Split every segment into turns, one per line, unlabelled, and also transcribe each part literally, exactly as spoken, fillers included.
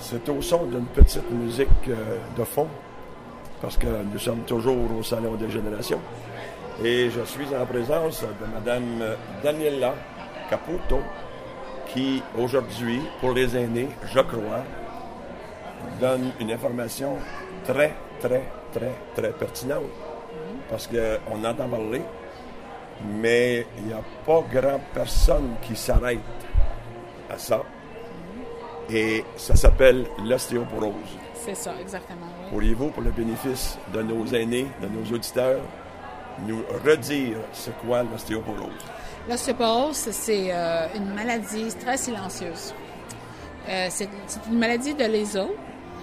C'est au son d'une petite musique euh, de fond, parce que nous sommes toujours au Salon des Générations. Et je suis en présence de Mme Daniela Caputo, qui aujourd'hui, pour les aînés, je crois, donne une information très, très, très, très pertinente. Parce qu'on entend parler, mais il n'y a pas grand personne qui s'arrête à ça. Et ça s'appelle l'ostéoporose.
C'est ça, exactement. Oui.
Pourriez-vous, pour le bénéfice de nos aînés, de nos auditeurs, nous redire c'est quoi l'ostéoporose?
L'ostéoporose, c'est euh, une maladie très silencieuse. Euh, c'est, c'est une maladie de les os.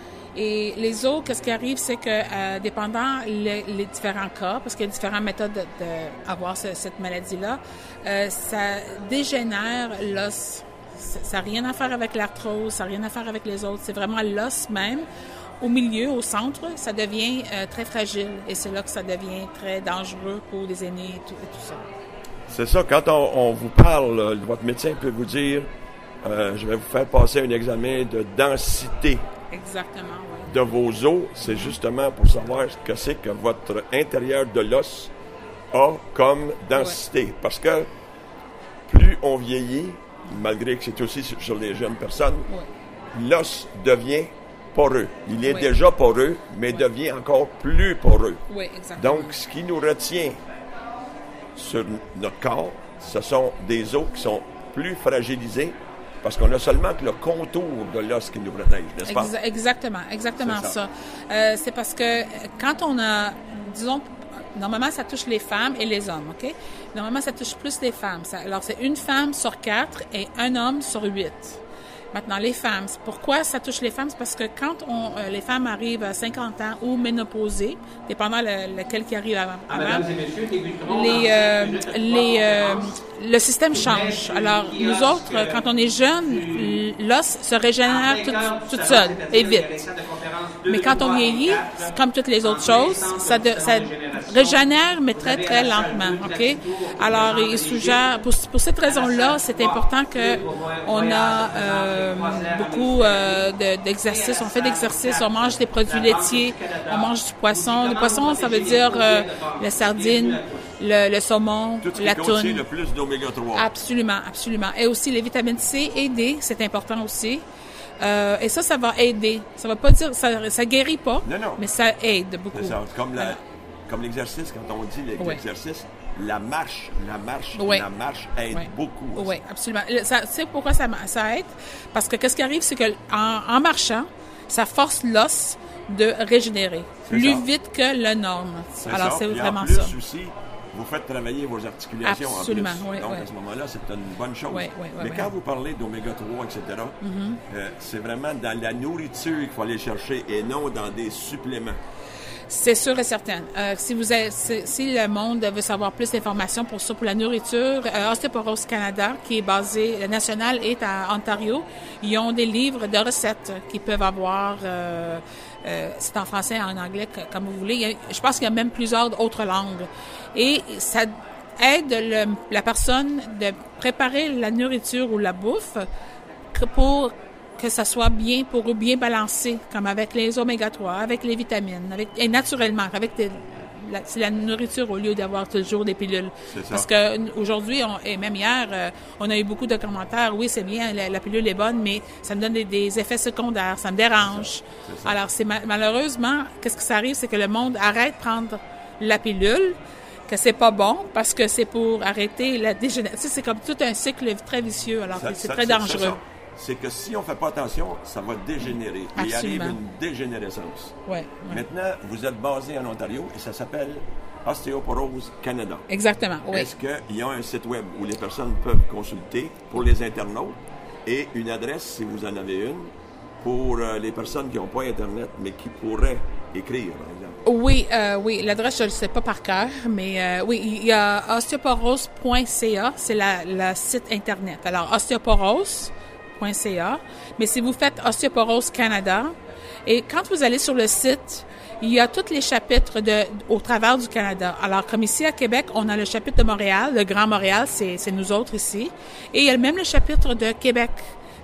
Et les os, qu'est-ce qui arrive, c'est que, euh, dépendant les, les différents cas, parce qu'il y a différentes méthodes d'avoir ce, cette maladie-là, euh, ça dégénère l'os. Ça n'a rien à faire avec l'arthrose, ça n'a rien à faire avec les autres. C'est vraiment l'os même. Au milieu, au centre, ça devient euh, très fragile. Et c'est là que ça devient très dangereux pour les aînés et tout, et tout ça.
C'est ça. Quand on, on vous parle, votre médecin peut vous dire euh, je vais vous faire passer un examen de densité.
Exactement, oui.
De vos os. C'est justement pour savoir ce que c'est que votre intérieur de l'os a comme densité. Ouais. Parce que plus on vieillit, malgré que c'est aussi sur les jeunes personnes, oui. L'os devient poreux. Il est oui. déjà poreux, mais oui. devient encore plus poreux.
Oui, exactement.
Donc, ce qui nous retient sur notre corps, ce sont des os qui sont plus fragilisés parce qu'on a seulement que le contour de l'os qui nous protège, n'est-ce pas?
Ex- exactement, exactement c'est ça. ça. Euh, c'est parce que quand on a, disons, normalement, ça touche les femmes et les hommes, OK? Normalement, ça touche plus les femmes. Ça, alors, c'est une femme sur quatre et un homme sur huit. Maintenant, les femmes, pourquoi ça touche les femmes? C'est parce que quand on, euh, les femmes arrivent à cinquante ans ou ménopausées, dépendant le, lequel qui arrive avant,
ah, madame et messieurs,
les, euh, les, euh, le système change. Alors, nous autres, quand on est jeune, l'os se régénère tout, toute seule et vite. Mais quand on vieillit, comme toutes les autres choses, ça, de, ça régénère, mais très, très lentement, OK? Alors, il suggère, pour, pour cette raison-là, c'est important qu'on a euh, beaucoup euh, de, d'exercices, on fait d'exercices, on mange des produits laitiers, on mange du poisson. Le poisson, ça veut dire euh, la sardine, le, le saumon,
tout ce
la
qui
toune.
contient le plus d'oméga trois.
Absolument, absolument. Et aussi les vitamines C et D, c'est important aussi. Euh, et ça, ça va aider. Ça va pas dire, ça, ça guérit pas,
non, non.
mais ça aide beaucoup.
C'est ça. Comme, la, comme l'exercice, quand on dit l'exercice, oui. la marche, la marche, oui. la marche aide oui. beaucoup. Aussi.
Oui, absolument. Ça, tu sais pourquoi ça, ça aide? Parce que qu'est-ce qui arrive, c'est que en, en marchant, ça force l'os de régénérer c'est plus ça. Vite que la norme.
C'est
Alors,
ça.
c'est
Et
vraiment
en plus,
ça.
Aussi, vous faites travailler vos articulations
absolument,
en plus.
Oui,
Donc,
oui.
à ce moment-là, c'est une bonne chose.
Oui, oui, oui,
Mais
oui.
quand vous parlez d'oméga trois, et cetera, mm-hmm. euh, c'est vraiment dans la nourriture qu'il faut aller chercher et non dans des suppléments. C'est
sûr et certain. Euh, si vous avez, si, si le monde veut savoir plus d'informations pour ça, pour la nourriture, euh, Osteoporose Canada, qui est basé, le national est à Ontario, ils ont des livres de recettes qu'ils peuvent avoir. Euh, euh, c'est en français, en anglais, comme vous voulez. Il y a, je pense qu'il y a même plusieurs autres langues. Et ça aide le, la personne de préparer la nourriture ou la bouffe pour que ça soit bien pour eux, bien balancé, comme avec les oméga trois, avec les vitamines, avec, et naturellement, avec des, la, c'est la nourriture au lieu d'avoir toujours des pilules.
C'est ça.
Parce qu'aujourd'hui, et même hier, euh, on a eu beaucoup de commentaires. Oui, c'est bien, la, la pilule est bonne, mais ça me donne des, des effets secondaires, ça me dérange.
C'est ça. C'est ça.
Alors, c'est malheureusement, qu'est-ce que ça arrive, c'est que le monde arrête de prendre la pilule, que c'est pas bon parce que c'est pour arrêter la dégénérescence. C'est comme tout un cycle très vicieux. Alors, ça, c'est ça, très c'est, dangereux.
C'est, c'est que si on ne fait pas attention, ça va dégénérer. Absolument. Il arrive une dégénérescence.
Ouais, ouais.
Maintenant, vous êtes basé en Ontario et ça s'appelle Osteoporose Canada.
Exactement, oui.
Est-ce qu'il y a un site web où les personnes peuvent consulter pour les internautes et une adresse, si vous en avez une, pour euh, les personnes qui n'ont pas Internet, mais qui pourraient écrire, par exemple?
Oui, euh, oui. L'adresse, je ne le sais pas par cœur, mais euh, oui, il y a osteoporose point c a, c'est la, la site Internet. Alors, osteoporose point c a, mais si vous faites Osteoporose Canada, et quand vous allez sur le site, il y a tous les chapitres de, au travers du Canada. Alors, comme ici à Québec, on a le chapitre de Montréal, le Grand Montréal, c'est, c'est nous autres ici, et il y a même le chapitre de Québec.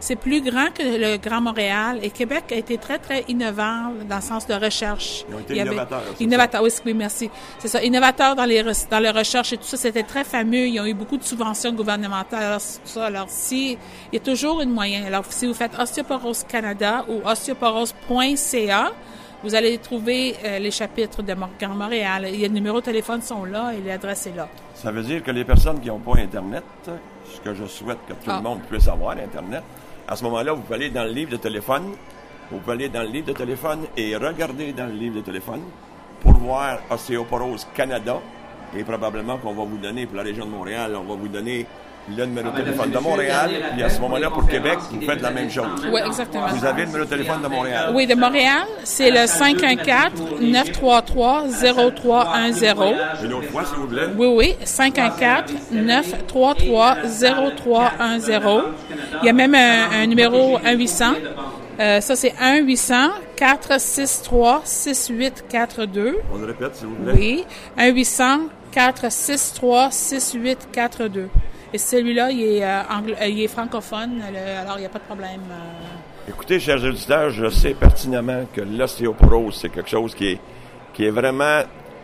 C'est plus grand que le Grand Montréal et Québec a été très, très innovant dans le sens de recherche.
Ils ont été innovateurs.
Innovateurs, oui, oui, merci. C'est ça, innovateurs dans les, dans les recherches et tout ça. C'était très fameux. Ils ont eu beaucoup de subventions gouvernementales. Alors, ça, alors si, il y a toujours une moyen. Alors, si vous faites Ostéoporose Canada ou ostéoporose point c a, vous allez trouver euh, les chapitres de Grand Montréal. Il y a le numéro de téléphone sont là et l'adresse est là.
Ça veut dire que les personnes qui n'ont pas Internet, ce que je souhaite que tout ah. le monde puisse avoir, Internet, à ce moment-là, vous pouvez aller dans le livre de téléphone, vous pouvez aller dans le livre de téléphone et regarder dans le livre de téléphone pour voir Ostéoporose Canada. Et probablement qu'on va vous donner, pour la région de Montréal, on va vous donner le numéro de téléphone de Montréal, puis à ce moment-là, pour Québec, vous faites la même chose.
Oui, exactement.
Vous avez le numéro de téléphone de Montréal?
Oui, de Montréal, c'est le cinq un quatre, neuf trois trois, zéro trois un zéro.
Une autre fois, s'il vous plaît?
Oui, oui, cinq un quatre, neuf trois trois, zéro trois un zéro. Il y a même un, un numéro un huit cents. Euh, ça, c'est un huit cents, quatre six trois, six huit quatre deux.
On le répète, s'il vous plaît?
Oui, un huit cents, quatre six trois, six huit quatre deux. Et celui-là, il est, euh, anglo- il est francophone, le, alors il n'y a pas de problème. Euh...
Écoutez, chers auditeurs, je sais pertinemment que l'ostéoporose, c'est quelque chose qui est, qui est vraiment,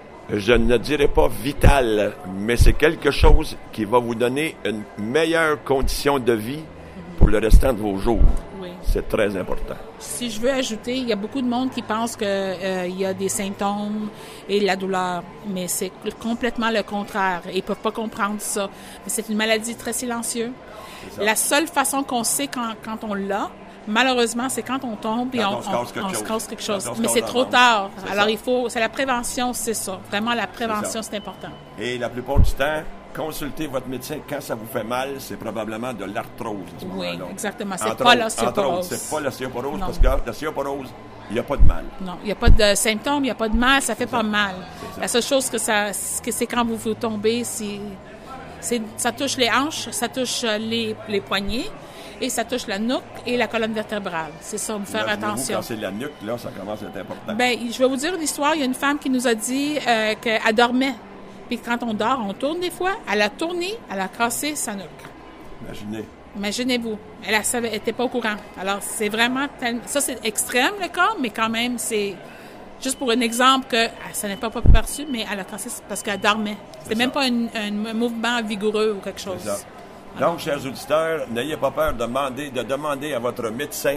je ne dirais pas vital, mais c'est quelque chose qui va vous donner une meilleure condition de vie pour le restant de vos jours.
Oui.
C'est très important.
Si je veux ajouter, il y a beaucoup de monde qui pense qu'il euh, y a des symptômes et la douleur, mais c'est complètement le contraire. Ils ne peuvent pas comprendre ça. Mais c'est une maladie très silencieuse. La seule façon qu'on sait quand, quand on l'a, malheureusement, c'est quand on tombe et on, on, se casse quelque on, chose. On se casse quelque chose. Mais c'est trop tard. C'est Alors, ça. il faut... C'est la prévention, c'est ça. Vraiment, la prévention, c'est, c'est important.
Et la plupart du temps, consultez votre médecin quand ça vous fait mal, c'est probablement de l'arthrose à ce
oui,
moment-là.
exactement. C'est
entre
pas
autres,
l'ostéoporose.
C'est pas l'ostéoporose parce que l'ostéoporose, il n'y a pas de mal.
Non, il n'y a pas de symptômes, il n'y a pas de mal, ça fait c'est pas ça. mal. La seule chose que ça, que c'est quand vous vous tombez, c'est, c'est, ça touche les hanches, ça touche les, les poignets et ça touche la nuque et la colonne vertébrale. C'est ça, vous faire attention.
Quand c'est la nuque, là, ça commence à être important.
Ben, je vais vous dire une histoire. Il y a une femme qui nous a dit euh, qu'elle dormait. Puis quand on dort, on tourne des fois. Elle a tourné, elle a cassé sa nuque.
Imaginez.
Imaginez-vous. Elle n'était pas au courant. Alors, c'est vraiment... Tellement... Ça, c'est extrême, le cas, mais quand même, c'est... Juste pour un exemple que ça n'est pas perçu, mais elle a cassé parce qu'elle dormait. C'était même pas une, un mouvement vigoureux ou quelque chose.
C'est ça. Donc, chers auditeurs, n'ayez pas peur de demander, de demander à votre médecin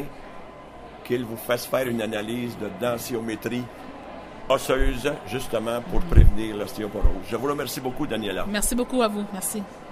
qu'il vous fasse faire une analyse de densitométrie osseuse, justement, pour prévenir l'ostéoporose. Je vous remercie beaucoup, Daniela.
Merci beaucoup à vous. Merci.